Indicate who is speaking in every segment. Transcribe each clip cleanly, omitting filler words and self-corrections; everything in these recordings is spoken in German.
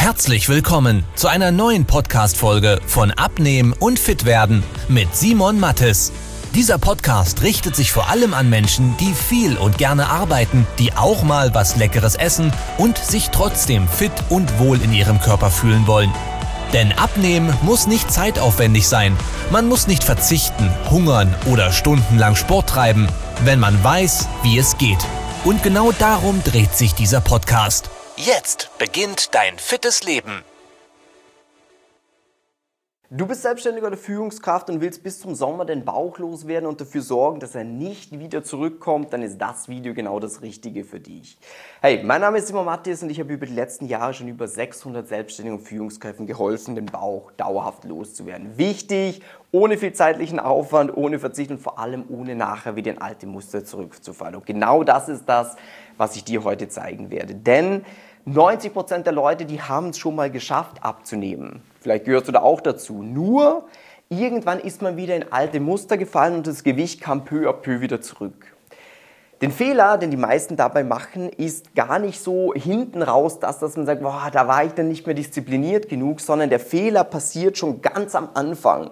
Speaker 1: Herzlich willkommen zu einer neuen Podcast-Folge von Abnehmen und Fitwerden mit Simon Mattes. Dieser Podcast richtet sich vor allem an Menschen, die viel und gerne arbeiten, die auch mal was Leckeres essen und sich trotzdem fit und wohl in ihrem Körper fühlen wollen. Denn Abnehmen muss nicht zeitaufwendig sein. Man muss nicht verzichten, hungern oder stundenlang Sport treiben, wenn man weiß, wie es geht. Und genau darum dreht sich dieser Podcast. Jetzt beginnt dein fittes Leben.
Speaker 2: Du bist Selbstständiger oder Führungskraft und willst bis zum Sommer den Bauch loswerden und dafür sorgen, dass er nicht wieder zurückkommt, dann ist das Video genau das Richtige für dich. Hey, mein Name ist Simon Mattes und ich habe über die letzten Jahre schon über 600 Selbstständigen und Führungskräften geholfen, den Bauch dauerhaft loszuwerden. Wichtig, ohne viel zeitlichen Aufwand, ohne Verzicht und vor allem ohne nachher wieder in alte Muster zurückzufallen. Und genau das ist das, was ich dir heute zeigen werde. Denn 90% der Leute, die haben es schon mal geschafft abzunehmen. Vielleicht gehörst du da auch dazu. Nur irgendwann ist man wieder in alte Muster gefallen und das Gewicht kam peu à peu wieder zurück. Den Fehler, den die meisten dabei machen, ist gar nicht so hinten raus, dass man sagt, boah, da war ich dann nicht mehr diszipliniert genug, sondern der Fehler passiert schon ganz am Anfang.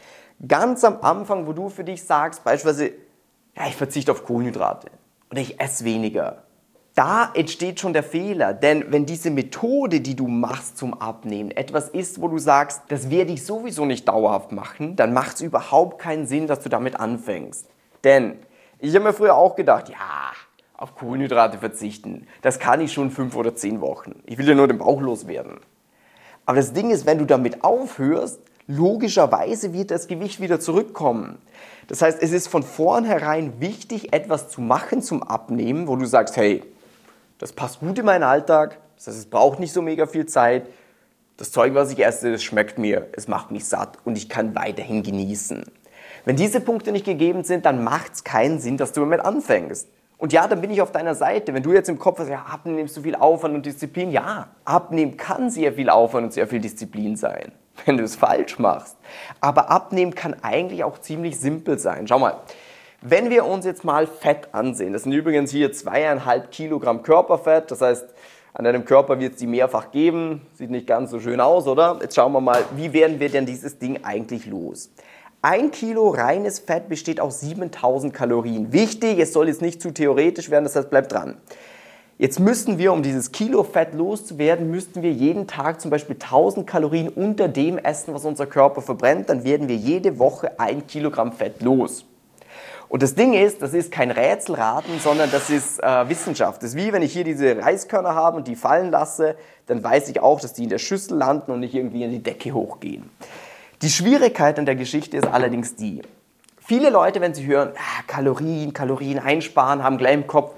Speaker 2: Ganz am Anfang, wo du für dich sagst, beispielsweise, ja, ich verzichte auf Kohlenhydrate oder ich esse weniger. Da entsteht schon der Fehler, denn wenn diese Methode, die du machst zum Abnehmen, etwas ist, wo du sagst, das werde ich sowieso nicht dauerhaft machen, dann macht es überhaupt keinen Sinn, dass du damit anfängst. Denn ich habe mir früher auch gedacht, ja, auf Kohlenhydrate verzichten, das kann ich schon 5 oder 10 Wochen. Ich will ja nur den Bauch loswerden. Aber das Ding ist, wenn du damit aufhörst, logischerweise wird das Gewicht wieder zurückkommen. Das heißt, es ist von vornherein wichtig, etwas zu machen zum Abnehmen, wo du sagst, hey, das passt gut in meinen Alltag, das heißt, es braucht nicht so mega viel Zeit. Das Zeug, was ich esse, das schmeckt mir, es macht mich satt und ich kann weiterhin genießen. Wenn diese Punkte nicht gegeben sind, dann macht es keinen Sinn, dass du damit anfängst. Und ja, dann bin ich auf deiner Seite. Wenn du jetzt im Kopf hast, ja, Abnehmen nimmst du viel Aufwand und Disziplin, ja, Abnehmen kann sehr viel Aufwand und sehr viel Disziplin sein, wenn du es falsch machst. Aber Abnehmen kann eigentlich auch ziemlich simpel sein. Schau mal. Wenn wir uns jetzt mal Fett ansehen, das sind übrigens hier 2,5 Kilogramm Körperfett, das heißt, an deinem Körper wird es die mehrfach geben, sieht nicht ganz so schön aus, oder? Jetzt schauen wir mal, wie werden wir denn dieses Ding eigentlich los? 1 Kilo reines Fett besteht aus 7000 Kalorien. Wichtig, es soll jetzt nicht zu theoretisch werden, das heißt, bleib dran. Jetzt müssten wir, um dieses Kilo Fett loszuwerden, müssten wir jeden Tag zum Beispiel 1000 Kalorien unter dem essen, was unser Körper verbrennt, dann werden wir jede Woche 1 Kilogramm Fett los. Und das Ding ist, das ist kein Rätselraten, sondern das ist Wissenschaft. Das ist wie, wenn ich hier diese Reiskörner habe und die fallen lasse, dann weiß ich auch, dass die in der Schüssel landen und nicht irgendwie in die Decke hochgehen. Die Schwierigkeit an der Geschichte ist allerdings die, viele Leute, wenn sie hören, Kalorien einsparen, haben gleich im Kopf,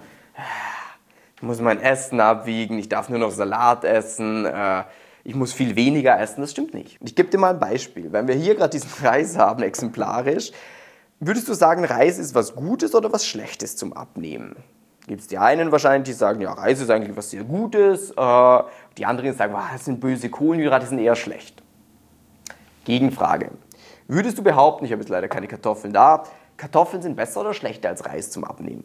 Speaker 2: ich muss mein Essen abwiegen, ich darf nur noch Salat essen, ich muss viel weniger essen. Das stimmt nicht. Ich gebe dir mal ein Beispiel. Wenn wir hier gerade diesen Reis haben, exemplarisch, würdest du sagen, Reis ist was Gutes oder was Schlechtes zum Abnehmen? Gibt es die einen wahrscheinlich, die sagen, ja, Reis ist eigentlich was sehr Gutes. Die anderen sagen, das sind böse Kohlenhydrate, die sind eher schlecht. Gegenfrage. Würdest du behaupten, ich habe jetzt leider keine Kartoffeln da, Kartoffeln sind besser oder schlechter als Reis zum Abnehmen?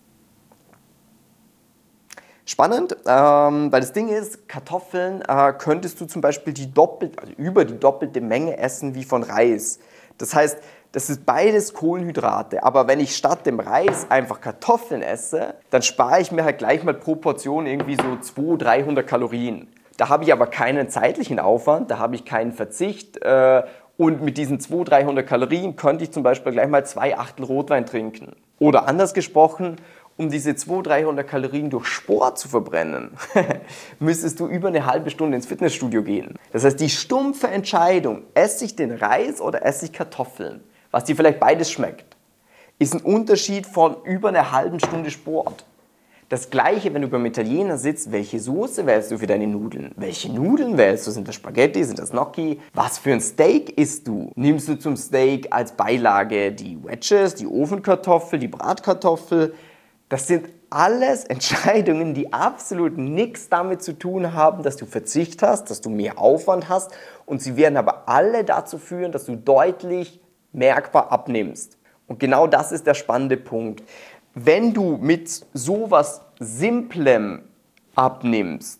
Speaker 2: Spannend, weil das Ding ist, Kartoffeln könntest du zum Beispiel über die doppelte Menge essen wie von Reis. Das heißt, das ist beides Kohlenhydrate, aber wenn ich statt dem Reis einfach Kartoffeln esse, dann spare ich mir halt gleich mal pro Portion irgendwie so 200-300 Kalorien. Da habe ich aber keinen zeitlichen Aufwand, da habe ich keinen Verzicht und mit diesen 200-300 Kalorien könnte ich zum Beispiel gleich mal 2 Achtel Rotwein trinken. Oder anders gesprochen, um diese 200-300 Kalorien durch Sport zu verbrennen, müsstest du über eine halbe Stunde ins Fitnessstudio gehen. Das heißt, die stumpfe Entscheidung, esse ich den Reis oder esse ich Kartoffeln, was dir vielleicht beides schmeckt, ist ein Unterschied von über einer halben Stunde Sport. Das Gleiche, wenn du beim Italiener sitzt, welche Soße wählst du für deine Nudeln? Welche Nudeln wählst du? Sind das Spaghetti? Sind das Gnocchi? Was für ein Steak isst du? Nimmst du zum Steak als Beilage die Wedges, die Ofenkartoffel, die Bratkartoffel? Das sind alles Entscheidungen, die absolut nichts damit zu tun haben, dass du Verzicht hast, dass du mehr Aufwand hast und sie werden aber alle dazu führen, dass du deutlich merkbar abnimmst. Und genau das ist der spannende Punkt. Wenn du mit sowas Simplem abnimmst,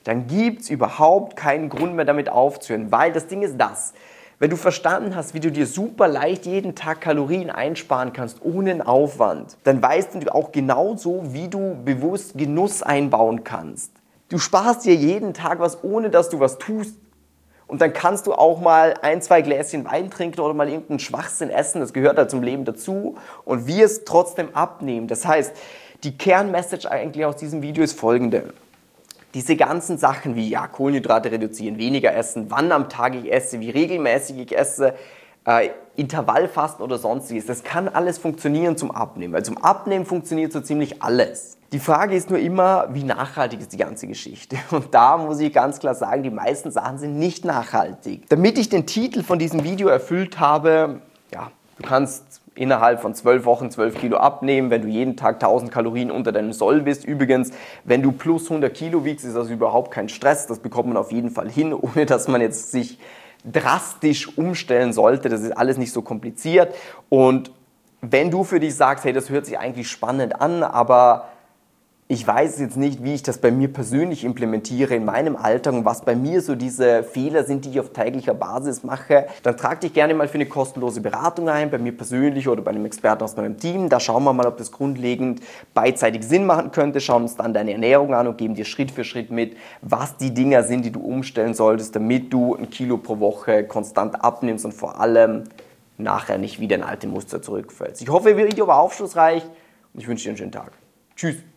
Speaker 2: dann gibt es überhaupt keinen Grund mehr damit aufzuhören, weil das Ding ist das. Wenn du verstanden hast, wie du dir super leicht jeden Tag Kalorien einsparen kannst, ohne einen Aufwand, dann weißt du auch genauso, wie du bewusst Genuss einbauen kannst. Du sparst dir jeden Tag was, ohne dass du was tust. Und dann kannst du auch mal 1, 2 Gläschen Wein trinken oder mal irgendeinen Schwachsinn essen, das gehört halt zum Leben dazu und wirst trotzdem abnehmen. Das heißt, die Kernmessage eigentlich aus diesem Video ist folgende. Diese ganzen Sachen wie Kohlenhydrate reduzieren, weniger essen, wann am Tag ich esse, wie regelmäßig ich esse, Intervallfasten oder sonstiges, das kann alles funktionieren zum Abnehmen. Weil zum Abnehmen funktioniert so ziemlich alles. Die Frage ist nur immer, wie nachhaltig ist die ganze Geschichte? Und da muss ich ganz klar sagen, die meisten Sachen sind nicht nachhaltig. Damit ich den Titel von diesem Video erfüllt habe, du kannst innerhalb von 12 Wochen 12 Kilo abnehmen, wenn du jeden Tag 1000 Kalorien unter deinem Soll bist. Übrigens, wenn du plus 100 Kilo wiegst, ist das überhaupt kein Stress. Das bekommt man auf jeden Fall hin, ohne dass man jetzt sich drastisch umstellen sollte. Das ist alles nicht so kompliziert. Und wenn du für dich sagst, hey, das hört sich eigentlich spannend an, aber ich weiß jetzt nicht, wie ich das bei mir persönlich implementiere in meinem Alltag und was bei mir so diese Fehler sind, die ich auf täglicher Basis mache, dann trag dich gerne mal für eine kostenlose Beratung ein, bei mir persönlich oder bei einem Experten aus meinem Team. Da schauen wir mal, ob das grundlegend beidseitig Sinn machen könnte, schauen uns dann deine Ernährung an und geben dir Schritt für Schritt mit, was die Dinger sind, die du umstellen solltest, damit du 1 Kilo pro Woche konstant abnimmst und vor allem nachher nicht wieder in alte Muster zurückfällst. Ich hoffe, das Video war aufschlussreich und ich wünsche dir einen schönen Tag. Tschüss!